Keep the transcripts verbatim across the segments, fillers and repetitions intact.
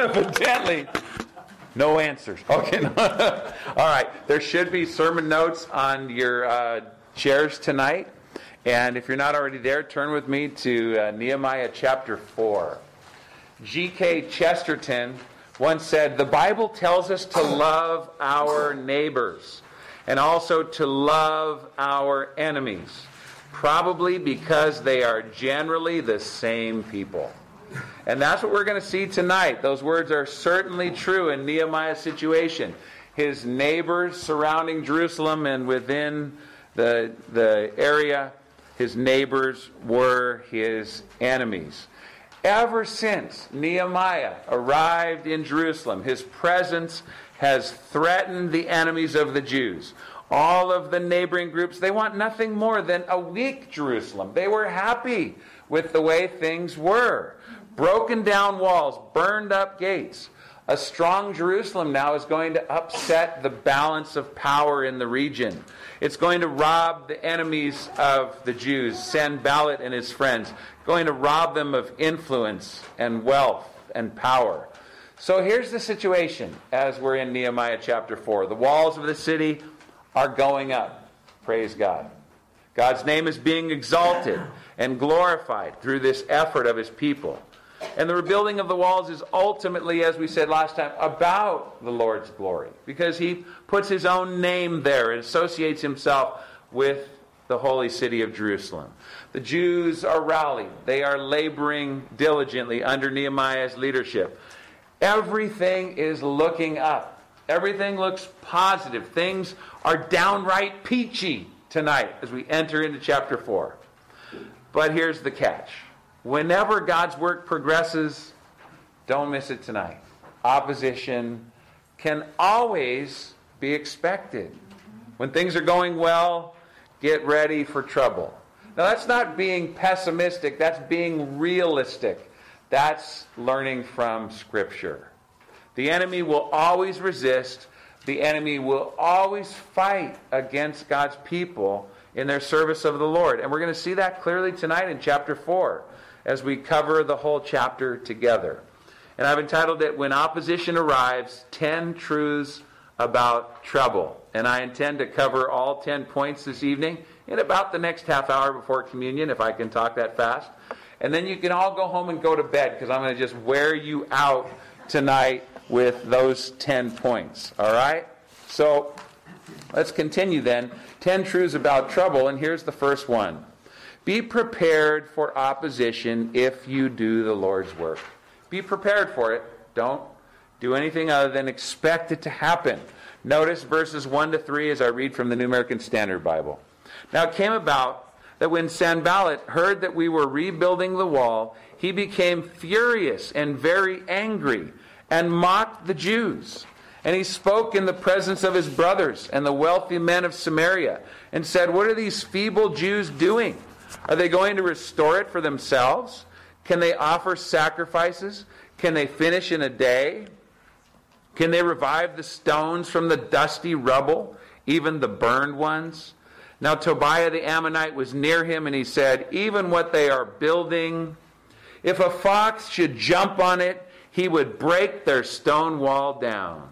Evidently, no answers. Okay. No. All right. There should be sermon notes on your uh, chairs tonight. And if you're not already there, turn with me to uh, Nehemiah chapter four. G K Chesterton once said, "The Bible tells us to love our neighbors and also to love our enemies, probably because they are generally the same people." And that's what we're going to see tonight. Those words are certainly true in Nehemiah's situation. His neighbors surrounding Jerusalem and within the, the area, his neighbors were his enemies. Ever since Nehemiah arrived in Jerusalem, his presence has threatened the enemies of the Jews. All of the neighboring groups, they want nothing more than a weak Jerusalem. They were happy with the way things were. Broken down walls, burned up gates. A strong Jerusalem now is going to upset the balance of power in the region. It's going to rob the enemies of the Jews, Sanballat and his friends, going to rob them of influence and wealth and power. So here's the situation as we're in Nehemiah chapter four. The walls of the city are going up. Praise God. God's name is being exalted and glorified through this effort of his people. And the rebuilding of the walls is ultimately, as we said last time, about the Lord's glory. Because he puts his own name there and associates himself with the holy city of Jerusalem. The Jews are rallied. They are laboring diligently under Nehemiah's leadership. Everything is looking up. Everything looks positive. Things are downright peachy tonight as we enter into chapter four. But here's the catch. Whenever God's work progresses, don't miss it tonight. Opposition can always be expected. When things are going well, get ready for trouble. Now that's not being pessimistic, that's being realistic. That's learning from Scripture. The enemy will always resist. The enemy will always fight against God's people in their service of the Lord. And we're going to see that clearly tonight in chapter four as we cover the whole chapter together. And I've entitled it, When Opposition Arrives, ten Truths About Trouble. And I intend to cover all ten points this evening in about the next half hour before communion, if I can talk that fast. And then you can all go home and go to bed, because I'm going to just wear you out tonight with those ten points. All right? So let's continue then. ten Truths About Trouble, and here's the first one. Be prepared for opposition if you do the Lord's work. Be prepared for it. Don't do anything other than expect it to happen. Notice verses one to three as I read from the New American Standard Bible. Now it came about that when Sanballat heard that we were rebuilding the wall, he became furious and very angry and mocked the Jews. And he spoke in the presence of his brothers and the wealthy men of Samaria and said, "What are these feeble Jews doing? Are they going to restore it for themselves? Can they offer sacrifices? Can they finish in a day? Can they revive the stones from the dusty rubble, even the burned ones?" Now Tobiah the Ammonite was near him, and he said, "Even what they are building, if a fox should jump on it, he would break their stone wall down."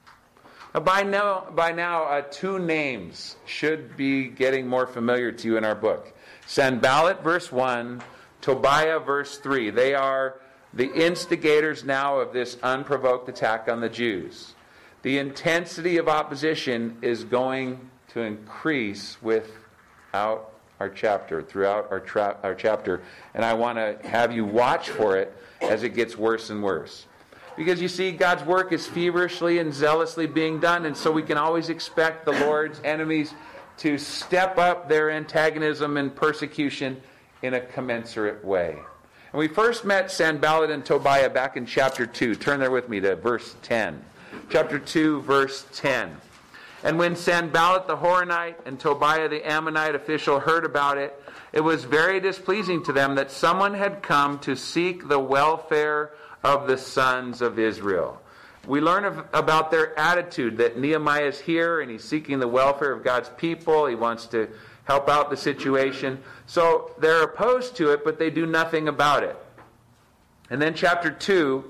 Now, by now, by now uh, two names should be getting more familiar to you in our book. Sanballat, verse one, Tobiah, verse three. They are the instigators now of this unprovoked attack on the Jews. The intensity of opposition is going to increase without our chapter, throughout our, tra- our chapter. And I want to have you watch for it as it gets worse and worse. Because you see, God's work is feverishly and zealously being done, and so we can always expect the Lord's enemies to step up their antagonism and persecution in a commensurate way. And we first met Sanballat and Tobiah back in chapter two. Turn there with me to verse ten. Chapter two, verse ten. And when Sanballat the Horonite and Tobiah the Ammonite official heard about it, it was very displeasing to them that someone had come to seek the welfare of the sons of Israel. We learn of, about their attitude, that Nehemiah is here and he's seeking the welfare of God's people. He wants to help out the situation. So they're opposed to it, but they do nothing about it. And then chapter two,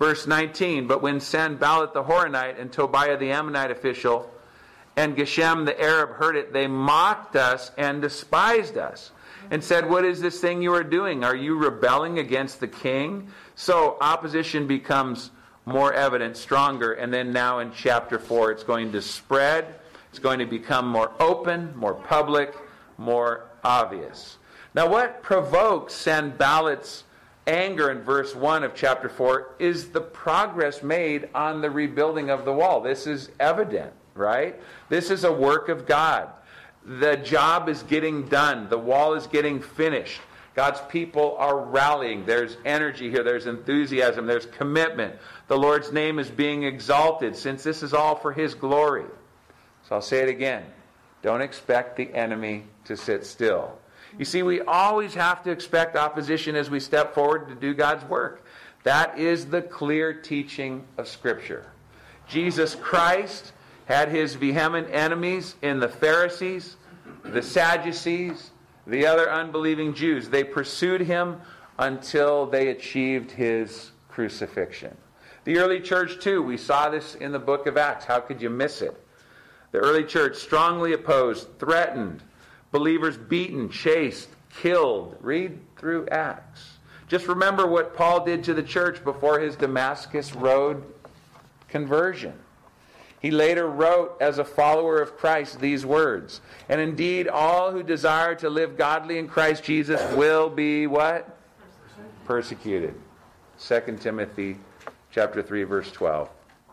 Verse nineteen, but when Sanballat the Horonite and Tobiah the Ammonite official and Geshem the Arab heard it, they mocked us and despised us and said, what is this thing you are doing? Are you rebelling against the king? So opposition becomes more evident, stronger, and then now in chapter four it's going to spread. It's going to become more open, more public, more obvious. Now what provokes Sanballat's anger in verse one of chapter four is the progress made on the rebuilding of the wall. This is evident, right? This is a work of God. The job is getting done. The wall is getting finished. God's people are rallying. There's energy here. There's enthusiasm. There's commitment. The Lord's name is being exalted since this is all for His glory. So I'll say it again. Don't expect the enemy to sit still. You see, we always have to expect opposition as we step forward to do God's work. That is the clear teaching of Scripture. Jesus Christ had His vehement enemies in the Pharisees, the Sadducees, the other unbelieving Jews. They pursued Him until they achieved His crucifixion. The early church too, we saw this in the book of Acts. How could you miss it? The early church strongly opposed, threatened, believers beaten, chased, killed. Read through Acts. Just remember what Paul did to the church before his Damascus Road conversion. He later wrote, as a follower of Christ, these words, and indeed all who desire to live godly in Christ Jesus will be what? Persecuted. Second Timothy chapter three, verse twelve.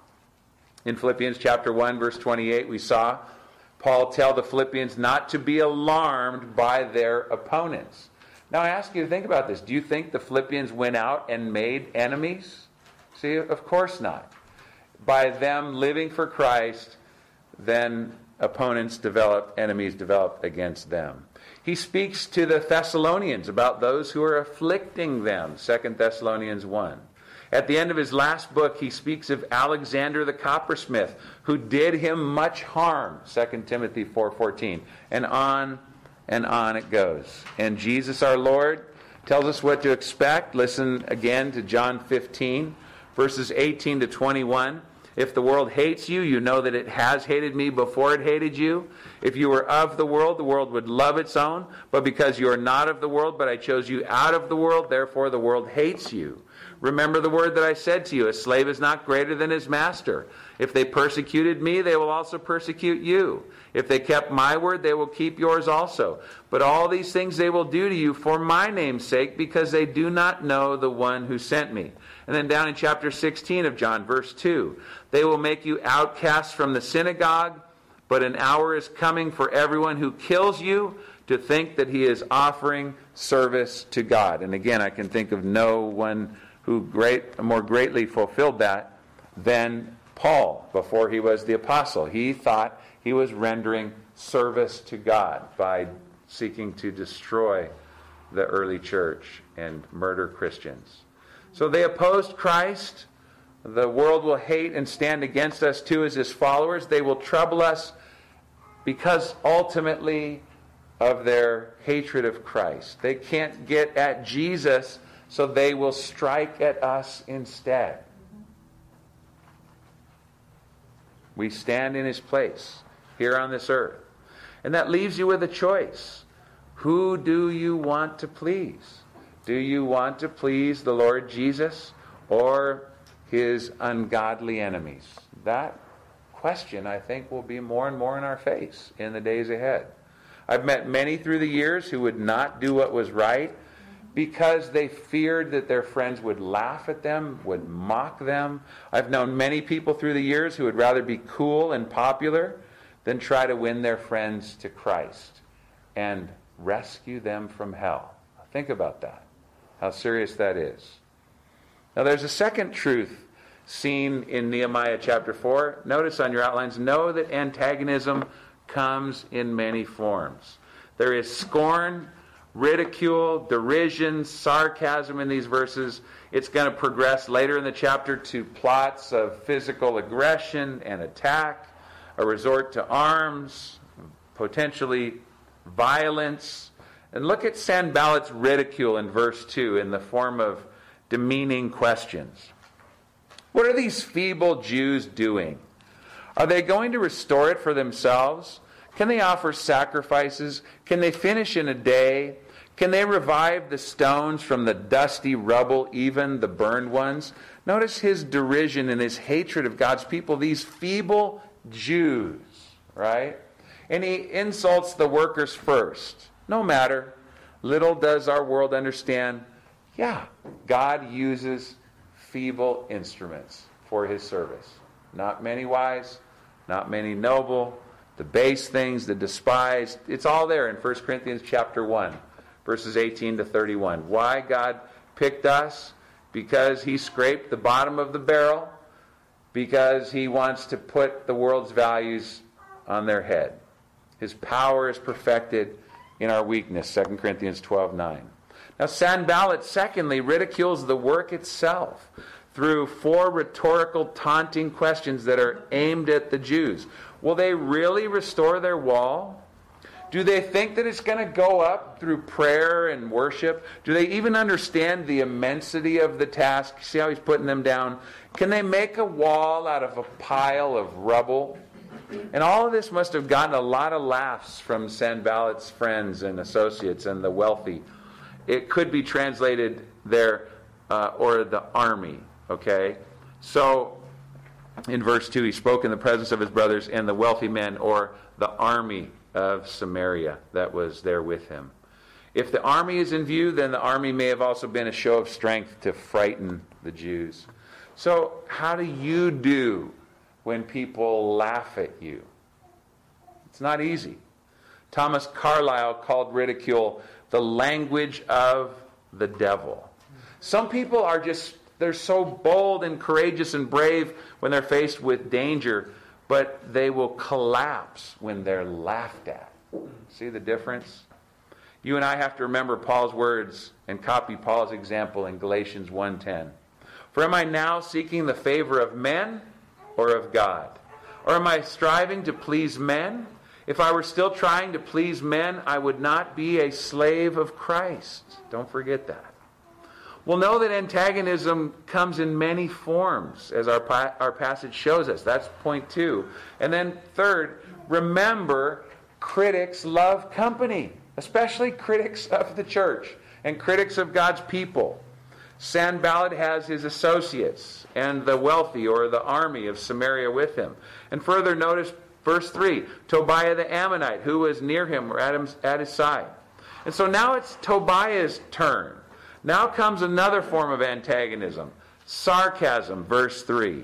In Philippians chapter one, verse twenty-eight, we saw Paul tell the Philippians not to be alarmed by their opponents. Now I ask you to think about this. Do you think the Philippians went out and made enemies? See, of course not. By them living for Christ, then opponents developed, enemies developed against them. He speaks to the Thessalonians about those who are afflicting them, Second Thessalonians one. At the end of his last book, he speaks of Alexander the coppersmith, who did him much harm, Second Timothy four fourteen. And on and on it goes. And Jesus our Lord tells us what to expect. Listen again to John fifteen, verses eighteen to twenty-one. If the world hates you, you know that it has hated me before it hated you. If you were of the world, the world would love its own. But because you are not of the world, but I chose you out of the world, therefore the world hates you. Remember the word that I said to you, a slave is not greater than his master. If they persecuted me, they will also persecute you. If they kept my word, they will keep yours also. But all these things they will do to you for my name's sake, because they do not know the one who sent me. And then down in chapter sixteen of John, verse two, they will make you outcasts from the synagogue, but an hour is coming for everyone who kills you to think that he is offering service to God. And again, I can think of no one who great, more greatly fulfilled that than Paul before he was the apostle. He thought he was rendering service to God by seeking to destroy the early church and murder Christians. So they opposed Christ. The world will hate and stand against us too as His followers. They will trouble us because ultimately of their hatred of Christ. They can't get at Jesus, so they will strike at us instead. We stand in His place here on this earth. And that leaves you with a choice. Who do you want to please? Do you want to please the Lord Jesus or His ungodly enemies? That question, I think, will be more and more in our face in the days ahead. I've met many through the years who would not do what was right because they feared that their friends would laugh at them, would mock them. I've known many people through the years who would rather be cool and popular than try to win their friends to Christ and rescue them from hell. Think about that, how serious that is. Now there's a second truth seen in Nehemiah chapter four. Notice on your outlines, know that antagonism comes in many forms. There is scorn, ridicule, derision, sarcasm in these verses. It's going to progress later in the chapter to plots of physical aggression and attack, a resort to arms, potentially violence. And look at Sanballat's ridicule in verse two in the form of demeaning questions. What are these feeble Jews doing? Are they going to restore it for themselves? Can they offer sacrifices? Can they finish in a day? Can they revive the stones from the dusty rubble, even the burned ones? Notice his derision and his hatred of God's people, these feeble Jews, right? And he insults the workers first. No matter. Little does our world understand, yeah, God uses feeble instruments for his service. Not many wise, not many noble, the base things, the despised. It's all there in First Corinthians chapter one, verses eighteen to thirty-one. Why God picked us? Because he scraped the bottom of the barrel, because he wants to put the world's values on their head. His power is perfected in our weakness, Second Corinthians twelve nine. Now, Sanballat, secondly, ridicules the work itself through four rhetorical, taunting questions that are aimed at the Jews. Will they really restore their wall? Do they think that it's going to go up through prayer and worship? Do they even understand the immensity of the task? See how he's putting them down? Can they make a wall out of a pile of rubble? And all of this must have gotten a lot of laughs from Sanballat's friends and associates and the wealthy. It could be translated there, uh, or the army, okay? So, in verse two, he spoke in the presence of his brothers and the wealthy men, or the army of Samaria that was there with him. If the army is in view, then the army may have also been a show of strength to frighten the Jews. So, how do you do when people laugh at you? It's not easy. Thomas Carlyle called ridicule the language of the devil. Some people are just, they're so bold and courageous and brave when they're faced with danger, but they will collapse when they're laughed at. See the difference? You and I have to remember Paul's words and copy Paul's example in Galatians one ten. For am I now seeking the favor of men or of God? Or am I striving to please men? If I were still trying to please men, I would not be a slave of Christ. Don't forget that. We'll know that antagonism comes in many forms, as our, pa- our passage shows us. That's point two. And then third, remember, critics love company, especially critics of the church and critics of God's people. Sanballat has his associates and the wealthy, or the army of Samaria, with him. And further, notice verse three, Tobiah the Ammonite, who was near him or at, him, at his side. And so now it's Tobiah's turn. Now comes another form of antagonism, sarcasm, verse three.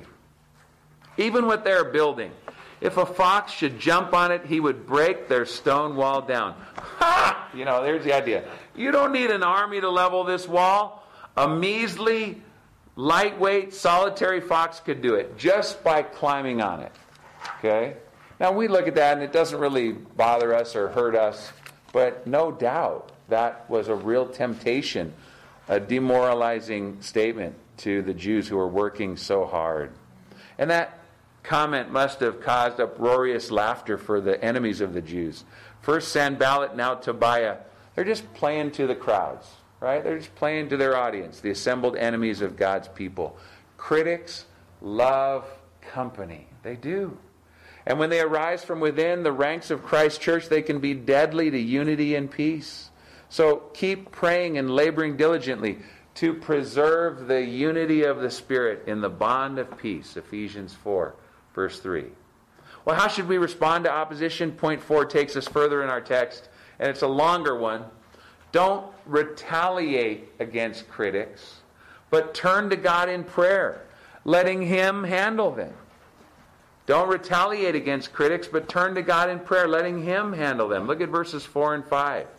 Even what they're building, if a fox should jump on it, he would break their stone wall down. Ha! You know, there's the idea. You don't need an army to level this wall. A measly, lightweight, solitary fox could do it just by climbing on it. Okay? Now we look at that and it doesn't really bother us or hurt us, but no doubt that was a real temptation, a demoralizing statement to the Jews who were working so hard. And that comment must have caused uproarious laughter for the enemies of the Jews. First Sanballat, now Tobiah. They're just playing to the crowds, right? They're just playing to their audience, the assembled enemies of God's people. Critics love company. They do. And when they arise from within the ranks of Christ's church, they can be deadly to unity and peace. So keep praying and laboring diligently to preserve the unity of the Spirit in the bond of peace. Ephesians four, verse three. Well, how should we respond to opposition? Point four takes us further in our text, and it's a longer one. Don't retaliate against critics, but turn to God in prayer, letting Him handle them. Don't retaliate against critics, but turn to God in prayer, letting Him handle them. Look at verses four and five.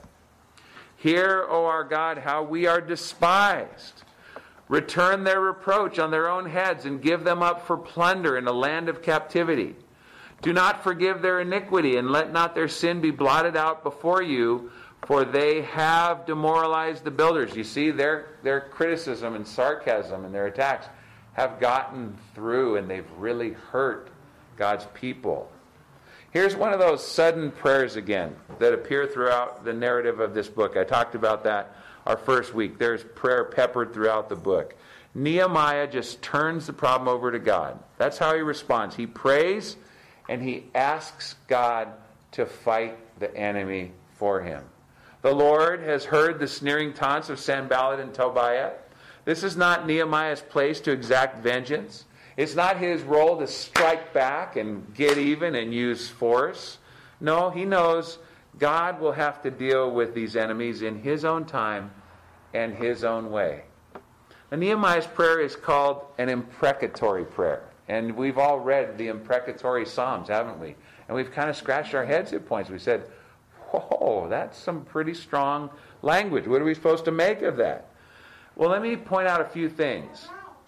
Hear, O our God, how we are despised. Return their reproach on their own heads and give them up for plunder in a land of captivity. Do not forgive their iniquity, and let not their sin be blotted out before you, for they have demoralized the builders. You see, their, their criticism and sarcasm and their attacks have gotten through, and they've really hurt God's people. Here's one of those sudden prayers again that appear throughout the narrative of this book. I talked about that our first week. There's prayer peppered throughout the book. Nehemiah just turns the problem over to God. That's how he responds. He prays and he asks God to fight the enemy for him. The Lord has heard the sneering taunts of Sanballat and Tobiah. This is not Nehemiah's place to exact vengeance. It's not his role to strike back and get even and use force. No, he knows God will have to deal with these enemies in his own time and his own way. And Nehemiah's prayer is called an imprecatory prayer. And we've all read the imprecatory Psalms, haven't we? And we've kind of scratched our heads at points. We said, whoa, that's some pretty strong language. What are we supposed to make of that? Well, let me point out a few things.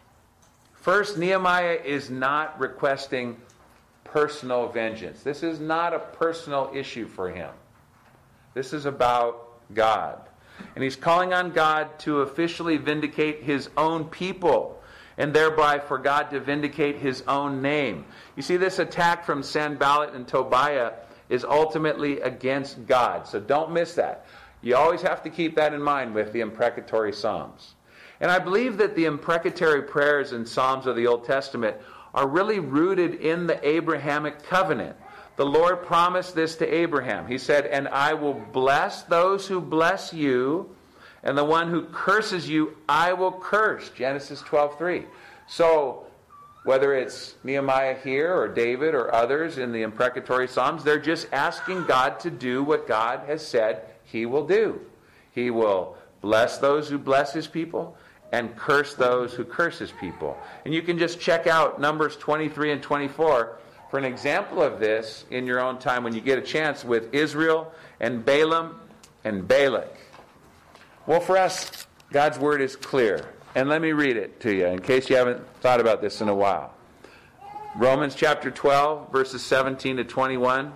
First, Nehemiah is not requesting personal vengeance. This is not a personal issue for him. This is about God. And he's calling on God to officially vindicate his own people, and thereby for God to vindicate his own name. You see, this attack from Sanballat and Tobiah is ultimately against God. So don't miss that. You always have to keep that in mind with the imprecatory Psalms. And I believe that the imprecatory prayers and Psalms of the Old Testament are really rooted in the Abrahamic covenant. The Lord promised this to Abraham. He said, "And I will bless those who bless you, and the one who curses you, I will curse." Genesis twelve three. So, whether it's Nehemiah here or David or others in the imprecatory Psalms, they're just asking God to do what God has said he will do. He will bless those who bless his people and curse those who curse his people. And you can just check out Numbers twenty-three and twenty-four for an example of this in your own time when you get a chance with Israel and Balaam and Balak. Well, for us, God's word is clear. And let me read it to you in case you haven't thought about this in a while. Romans chapter twelve, verses seventeen to twenty-one.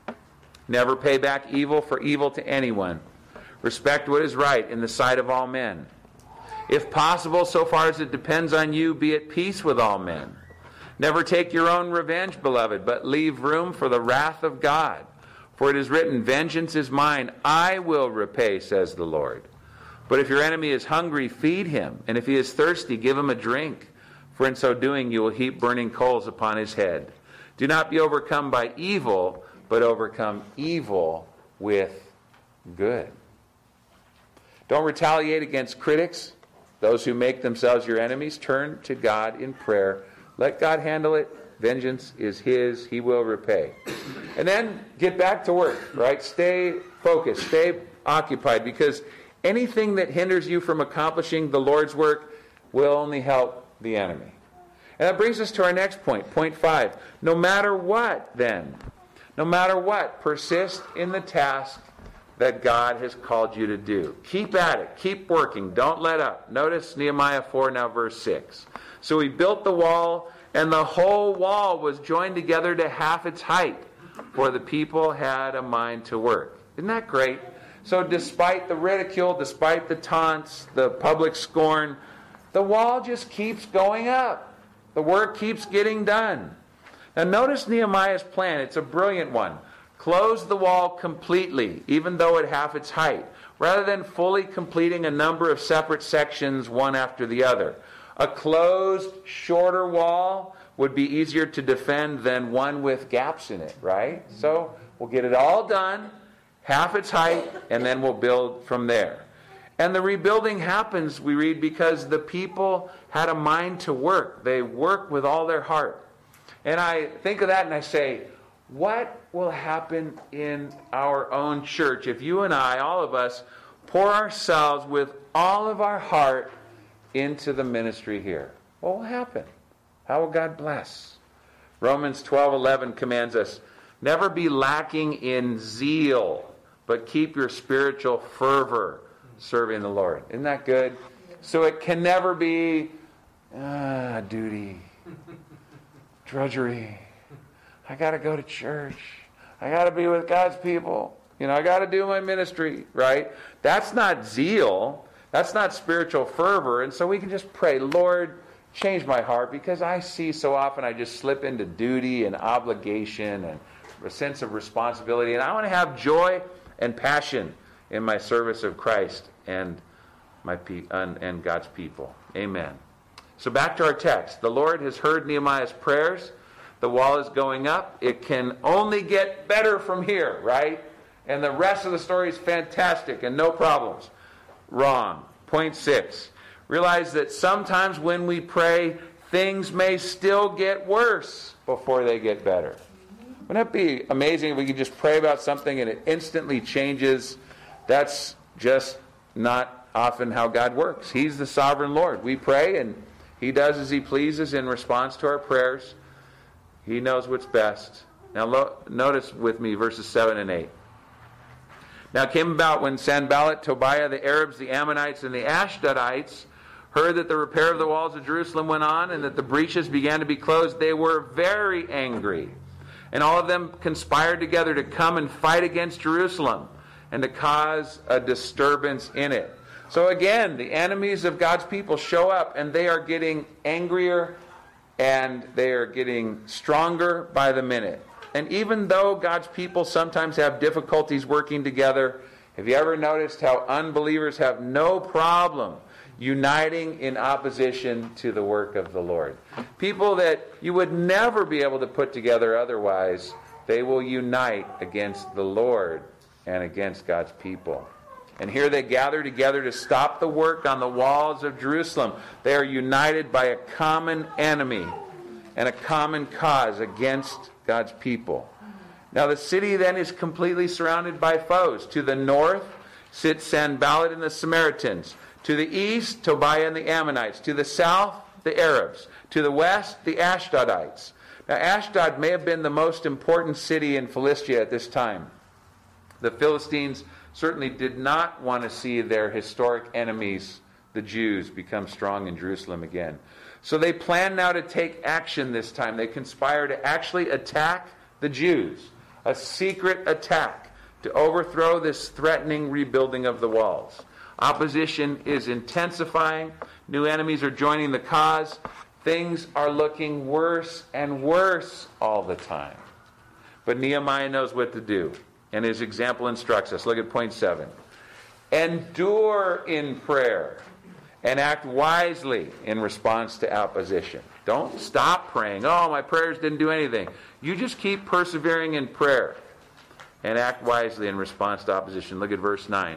Never pay back evil for evil to anyone. Respect what is right in the sight of all men. If possible, so far as it depends on you, be at peace with all men. Never take your own revenge, beloved, but leave room for the wrath of God. For it is written, "Vengeance is mine, I will repay," says the Lord. But if your enemy is hungry, feed him, and if he is thirsty, give him a drink. For in so doing you will heap burning coals upon his head. Do not be overcome by evil, but overcome evil with good. Don't retaliate against critics, those who make themselves your enemies. Turn to God in prayer. Let God handle it. Vengeance is his. He will repay. And then get back to work, right? Stay focused. Stay occupied, because anything that hinders you from accomplishing the Lord's work will only help the enemy. And that brings us to our next point, point five. No matter what, then, no matter what, persist in the task that God has called you to do. Keep at it. Keep working. Don't let up. Notice Nehemiah four, now verse six. So he built the wall, and the whole wall was joined together to half its height, for the people had a mind to work. Isn't that great? So despite the ridicule, despite the taunts, the public scorn, the wall just keeps going up. The work keeps getting done. Now notice Nehemiah's plan. It's a brilliant one. Close the wall completely, even though at half its height, rather than fully completing a number of separate sections one after the other. A closed, shorter wall would be easier to defend than one with gaps in it, right? So we'll get it all done, half its height, and then we'll build from there. And the rebuilding happens, we read, because the people had a mind to work. They work with all their heart. And I think of that and I say, what will happen in our own church if you and I, all of us, pour ourselves with all of our heart into the ministry here? What will happen? How will God bless? Romans twelve eleven commands us, never be lacking in zeal, but keep your spiritual fervor serving the Lord. Isn't that good? So it can never be ah, duty, drudgery. I got to go to church. I got to be with God's people. You know, I got to do my ministry, right? That's not zeal. That's not spiritual fervor. And so we can just pray, Lord, change my heart, because I see so often I just slip into duty and obligation and a sense of responsibility. And I want to have joy and passion in my service of Christ and my pe- and, and God's people. Amen. So back to our text. The Lord has heard Nehemiah's prayers. The wall is going up. It can only get better from here, right? And the rest of the story is fantastic and no problems. Wrong. Point six. Realize that sometimes when we pray, things may still get worse before they get better. Wouldn't it be amazing if we could just pray about something and it instantly changes? That's just not often how God works. He's the sovereign Lord. We pray and He does as He pleases in response to our prayers. He knows what's best. Now lo- notice with me verses seven and eight. Now it came about when Sanballat, Tobiah, the Arabs, the Ammonites, and the Ashdodites heard that the repair of the walls of Jerusalem went on and that the breaches began to be closed, they were very angry. And all of them conspired together to come and fight against Jerusalem and to cause a disturbance in it. So again, the enemies of God's people show up and they are getting angrier and they are getting stronger by the minute. And even though God's people sometimes have difficulties working together, have you ever noticed how unbelievers have no problem uniting in opposition to the work of the Lord? People that you would never be able to put together otherwise, they will unite against the Lord and against God's people. And here they gather together to stop the work on the walls of Jerusalem. They are united by a common enemy and a common cause against God's people. Now the city then is completely surrounded by foes. To the north sits Sanballat and the Samaritans. To the east, Tobiah and the Ammonites. To the south, the Arabs. To the west, the Ashdodites. Now Ashdod may have been the most important city in Philistia at this time. The Philistines certainly did not want to see their historic enemies, the Jews, become strong in Jerusalem again. So they plan now to take action this time. They conspire to actually attack the Jews. A secret attack to overthrow this threatening rebuilding of the walls. Opposition is intensifying. New enemies are joining the cause. Things are looking worse and worse all the time. But Nehemiah knows what to do. And his example instructs us. Look at point seven. Endure in prayer and act wisely in response to opposition. Don't stop praying. Oh, my prayers didn't do anything. You just keep persevering in prayer and act wisely in response to opposition. Look at verse nine.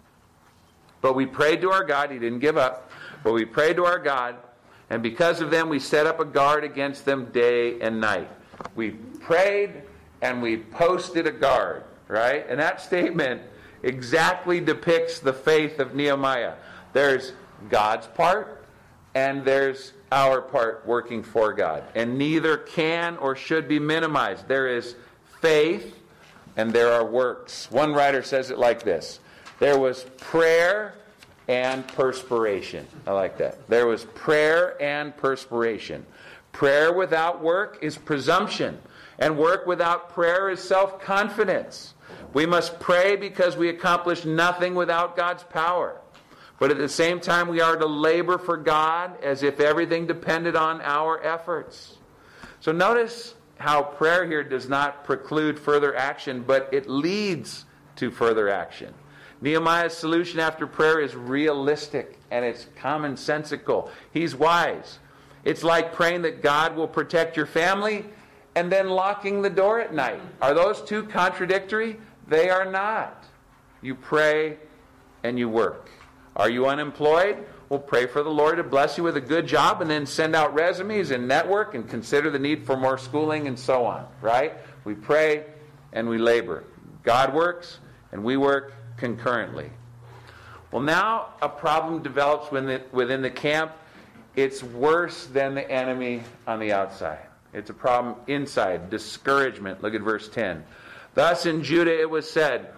But we prayed to our God. He didn't give up. But we prayed to our God, and because of them we set up a guard against them day and night. We prayed and we posted a guard. Right? And that statement exactly depicts the faith of Nehemiah. There's God's part and there's our part working for God. And neither can or should be minimized. There is faith and there are works. One writer says it like this. There was prayer and perspiration. I like that. There was prayer and perspiration. Prayer without work is presumption. And work without prayer is self-confidence. We must pray because we accomplish nothing without God's power. But at the same time, we are to labor for God as if everything depended on our efforts. So notice how prayer here does not preclude further action, but it leads to further action. Nehemiah's solution after prayer is realistic and it's commonsensical. He's wise. It's like praying that God will protect your family and then locking the door at night. Are those two contradictory? They are not. You pray and you work. Are you unemployed? Well, pray for the Lord to bless you with a good job and then send out resumes and network and consider the need for more schooling and so on, right? We pray and we labor. God works and we work concurrently. Well, now a problem develops within the, within the camp. It's worse than the enemy on the outside. It's a problem inside, discouragement. Look at verse ten. Thus in Judah it was said,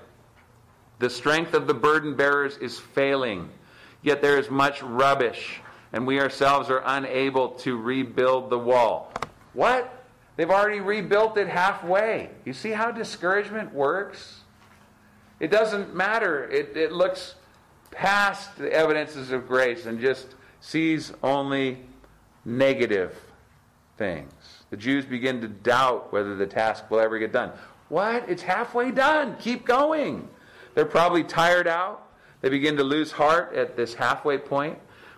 the strength of the burden bearers is failing, yet there is much rubbish, and we ourselves are unable to rebuild the wall. What? They've already rebuilt it halfway. You see how discouragement works? It doesn't matter. It, it looks past the evidences of grace and just sees only negative things. The Jews begin to doubt whether the task will ever get done. What? It's halfway done. Keep going. They're probably tired out. They begin to lose heart at this halfway point.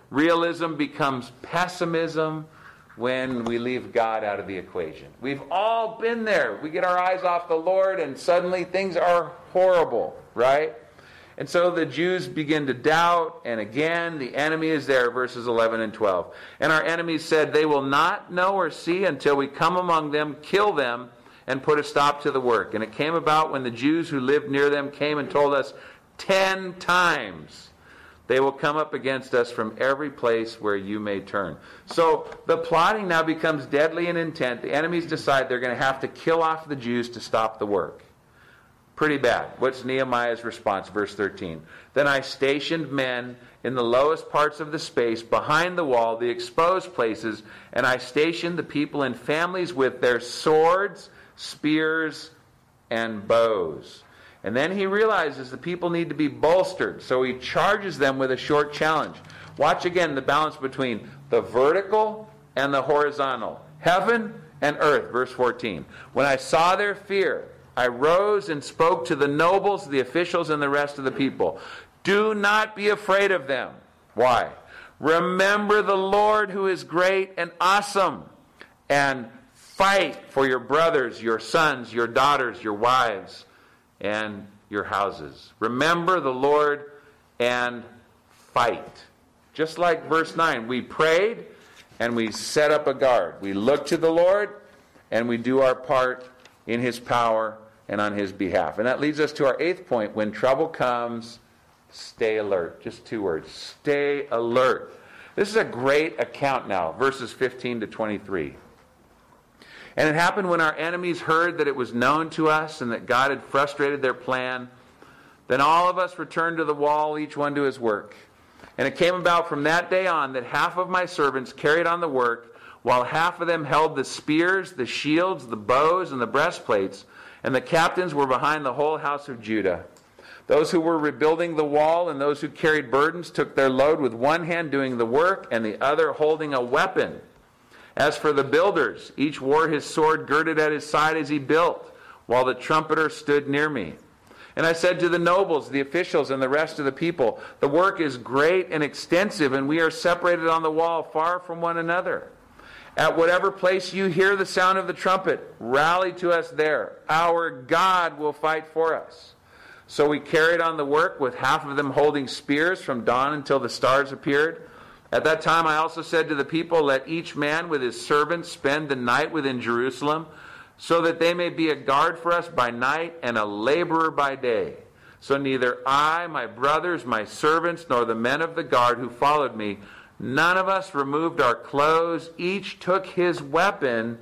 Realism becomes pessimism when we leave God out of the equation. We've all been there. We get our eyes off the Lord and suddenly things are horrible, right? And so the Jews begin to doubt, and again, the enemy is there, verses eleven and twelve. And our enemies said, they will not know or see until we come among them, kill them, and put a stop to the work. And it came about when the Jews who lived near them came and told us ten times, they will come up against us from every place where you may turn. So the plotting now becomes deadly in intent. The enemies decide they're going to have to kill off the Jews to stop the work. Pretty bad. What's Nehemiah's response? Verse thirteen. Then I stationed men in the lowest parts of the space, behind the wall, the exposed places, and I stationed the people in families with their swords, spears, and bows. And then he realizes the people need to be bolstered, so he charges them with a short challenge. Watch again the balance between the vertical and the horizontal. Heaven and earth, verse fourteen. When I saw their fear, I rose and spoke to the nobles, the officials, and the rest of the people. Do not be afraid of them. Why? Remember the Lord who is great and awesome, and fight for your brothers, your sons, your daughters, your wives, and your houses. Remember the Lord and fight. Just like verse nine, we prayed and we set up a guard. We look to the Lord and we do our part in His power and on His behalf. And that leads us to our eighth point. When trouble comes, stay alert. Just two words. Stay alert. This is a great account now, verses fifteen to twenty-three. And it happened when our enemies heard that it was known to us and that God had frustrated their plan. Then all of us returned to the wall, each one to his work. And it came about from that day on that half of my servants carried on the work, while half of them held the spears, the shields, the bows, and the breastplates, and the captains were behind the whole house of Judah. Those who were rebuilding the wall and those who carried burdens took their load with one hand doing the work and the other holding a weapon. As for the builders, each wore his sword girded at his side as he built, while the trumpeter stood near me. And I said to the nobles, the officials, and the rest of the people, the work is great and extensive, and we are separated on the wall far from one another. At whatever place you hear the sound of the trumpet, rally to us there. Our God will fight for us. So we carried on the work, with half of them holding spears from dawn until the stars appeared. At that time I also said to the people, let each man with his servants spend the night within Jerusalem, so that they may be a guard for us by night and a laborer by day. So neither I, my brothers, my servants, nor the men of the guard who followed me, none of us removed our clothes. Each took his weapon,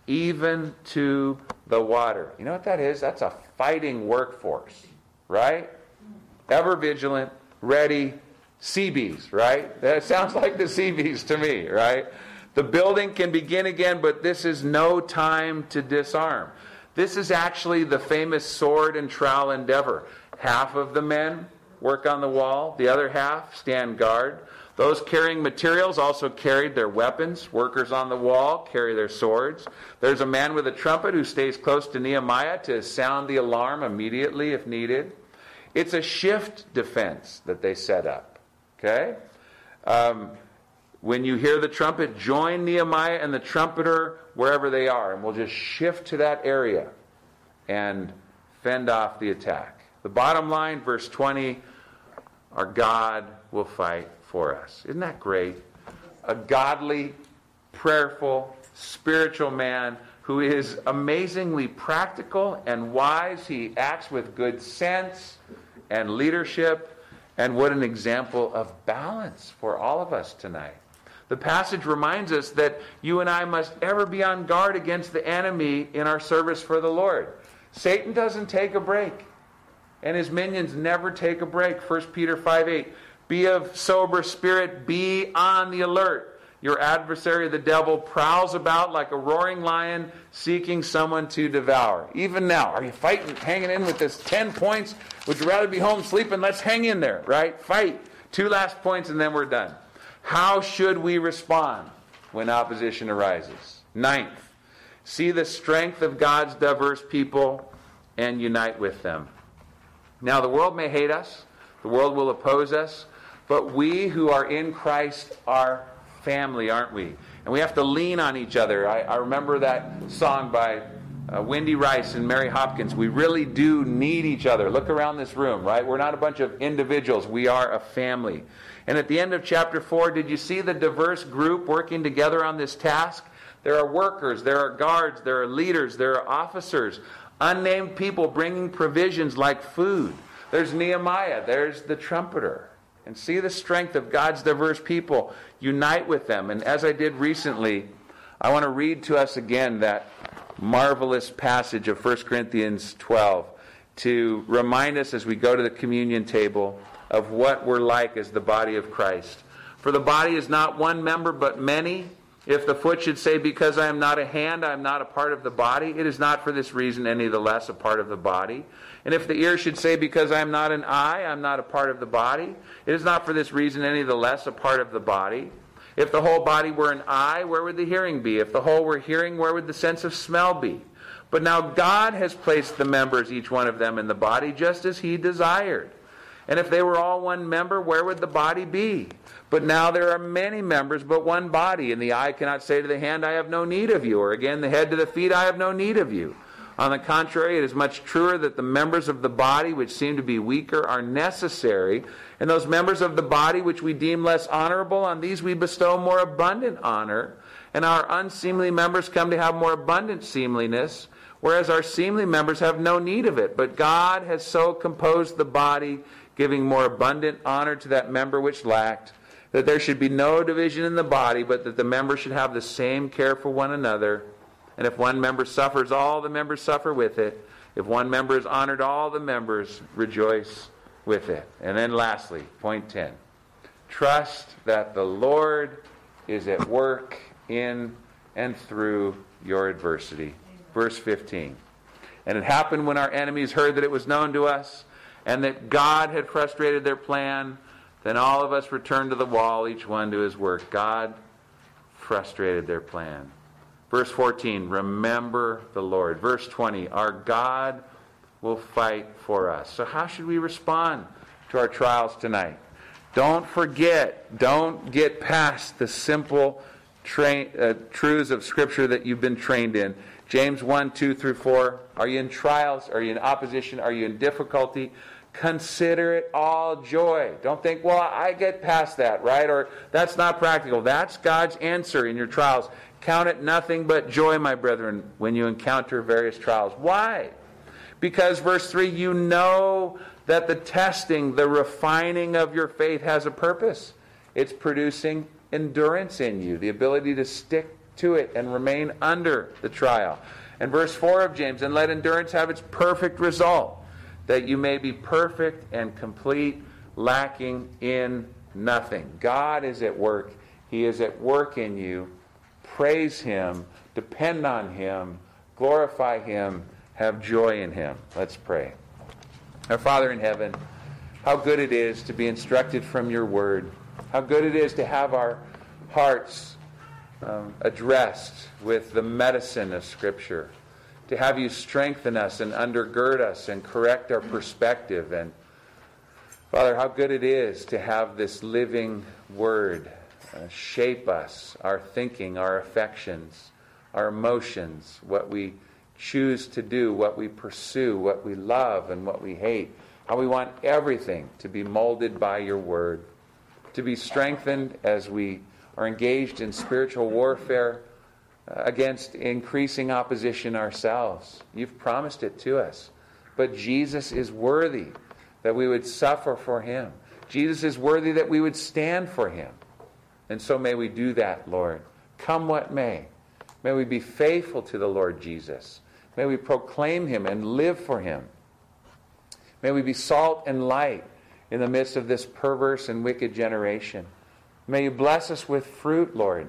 even to the water. You know what that is? That's a fighting workforce, right? Ever vigilant, ready, Seabees, right? That sounds like the Seabees to me, right? The building can begin again, but this is no time to disarm. This is actually the famous sword and trowel endeavor. Half of the men work on the wall, the other half stand guard. Those carrying materials also carried their weapons. Workers on the wall carry their swords. There's a man with a trumpet who stays close to Nehemiah to sound the alarm immediately if needed. It's a shift defense that they set up. Okay? Um, when you hear the trumpet, join Nehemiah and the trumpeter wherever they are. And we'll just shift to that area and fend off the attack. The bottom line, verse twenty, our God will fight for us. Isn't that great? A godly, prayerful, spiritual man who is amazingly practical and wise. He acts with good sense and leadership. And what an example of balance for all of us tonight. The passage reminds us that you and I must ever be on guard against the enemy in our service for the Lord. Satan doesn't take a break, and his minions never take a break. First Peter five eight, be of sober spirit, be on the alert. Your adversary, the devil, prowls about like a roaring lion seeking someone to devour. Even now, are you fighting, hanging in with this ten points? Would you rather be home sleeping? Let's hang in there, right? Fight. Two last points and then we're done. How should we respond when opposition arises? Ninth, see the strength of God's diverse people and unite with them. Now, the world may hate us. The world will oppose us. But we who are in Christ are family, aren't we? And we have to lean on each other. I, I remember that song by uh, Wendy Rice and Mary Hopkins. We really do need each other. Look around this room, right? We're not a bunch of individuals. We are a family. And at the end of chapter four, did you see the diverse group working together on this task? There are workers, there are guards, there are leaders, there are officers, unnamed people bringing provisions like food. There's Nehemiah, there's the trumpeter. And see the strength of God's diverse people. Unite with them. And as I did recently, I want to read to us again that marvelous passage of First Corinthians twelve to remind us as we go to the communion table of what we're like as the body of Christ. For the body is not one member but many. If the foot should say, because I am not a hand, I am not a part of the body, it is not for this reason any the less a part of the body. And if the ear should say, because I am not an eye, I am not a part of the body, it is not for this reason any the less a part of the body. If the whole body were an eye, where would the hearing be? If the whole were hearing, where would the sense of smell be? But now God has placed the members, each one of them, in the body, just as He desired. And if they were all one member, where would the body be? But now there are many members, but one body. And the eye cannot say to the hand, I have no need of you. Or again, the head to the feet, I have no need of you. On the contrary, it is much truer that the members of the body which seem to be weaker are necessary. And those members of the body which we deem less honorable, on these we bestow more abundant honor. And our unseemly members come to have more abundant seemliness, whereas our seemly members have no need of it. But God has so composed the body, giving more abundant honor to that member which lacked, that there should be no division in the body, but that the members should have the same care for one another. And if one member suffers, all the members suffer with it. If one member is honored, all the members rejoice with it. And then lastly, point ten. Trust that the Lord is at work in and through your adversity. Verse fifteen. And it happened when our enemies heard that it was known to us, and that God had frustrated their plan, then all of us returned to the wall, each one to his work. God frustrated their plan. Verse fourteen, remember the Lord. Verse twenty, our God will fight for us. So how should we respond to our trials tonight? Don't forget, don't get past the simple train, uh, truths of Scripture that you've been trained in. James one, two through four. Are you in trials? Are you in opposition? Are you in difficulty? Consider it all joy. Don't think, well, I get past that, right? Or that's not practical. That's God's answer in your trials. Count it nothing but joy, my brethren, when you encounter various trials. Why? Because, verse three, you know that the testing, the refining of your faith has a purpose. It's producing endurance in you, the ability to stick to it and remain under the trial. And verse four of James, and let endurance have its perfect result, that you may be perfect and complete, lacking in nothing. God is at work. He is at work in you. Praise Him. Depend on Him. Glorify Him. Have joy in Him. Let's pray. Our Father in heaven, how good it is to be instructed from your word. How good it is to have our hearts um, addressed with the medicine of Scripture. To have you strengthen us and undergird us and correct our perspective. And Father, how good it is to have this living word uh, shape us, our thinking, our affections, our emotions, what we choose to do, what we pursue, what we love and what we hate. How we want everything to be molded by your word. To be strengthened as we are engaged in spiritual warfare against increasing opposition ourselves. You've promised it to us. But Jesus is worthy that we would suffer for Him. Jesus is worthy that we would stand for Him. And so may we do that, Lord. Come what may. May we be faithful to the Lord Jesus. May we proclaim Him and live for Him. May we be salt and light in the midst of this perverse and wicked generation. May you bless us with fruit, Lord,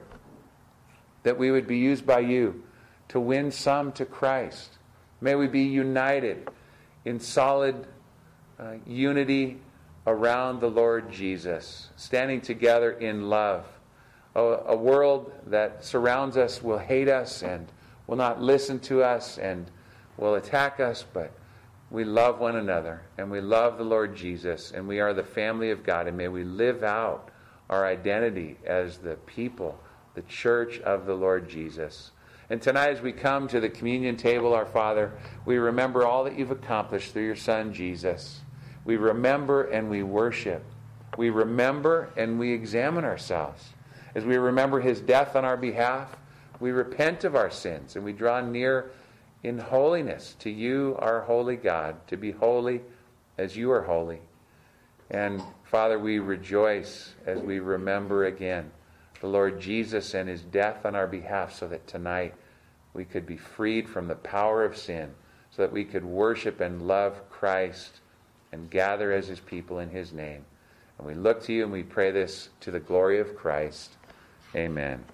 that we would be used by you to win some to Christ. May we be united in solid uh, unity around the Lord Jesus, standing together in love. A, a world that surrounds us will hate us and will not listen to us and will attack us, but we love one another, and we love the Lord Jesus, and we are the family of God, and may we live out our identity as the people, the church of the Lord Jesus. And tonight as we come to the communion table, our Father, we remember all that you've accomplished through your Son, Jesus. We remember and we worship. We remember and we examine ourselves. As we remember his death on our behalf, we repent of our sins and we draw near in holiness to you, our holy God, to be holy as you are holy. And Father, we rejoice as we remember again the Lord Jesus and his death on our behalf, so that tonight we could be freed from the power of sin, so that we could worship and love Christ and gather as his people in his name. And we look to you and we pray this to the glory of Christ. Amen.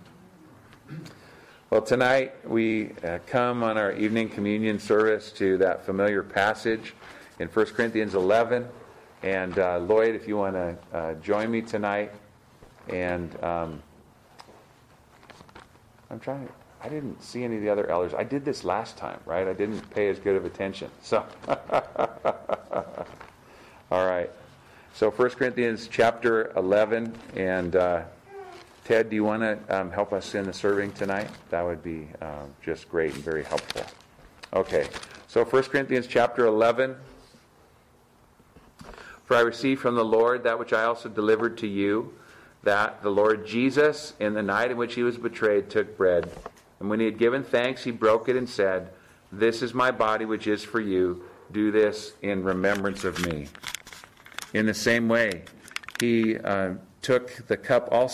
Well, tonight we uh, come on our evening communion service to that familiar passage in First Corinthians eleven. And uh, Lloyd, if you want to uh, join me tonight. And um, I'm trying to, I didn't see any of the other elders. I did this last time, right? I didn't pay as good of attention. So, all right. So First Corinthians chapter eleven. And uh, Ted, do you want to um, help us in the serving tonight? That would be uh, just great and very helpful. Okay. So First Corinthians chapter eleven. For I received from the Lord that which I also delivered to you, that the Lord Jesus, in the night in which he was betrayed, took bread. And when he had given thanks, he broke it and said, "This is my body which is for you. Do this in remembrance of me." In the same way, he uh, took the cup also.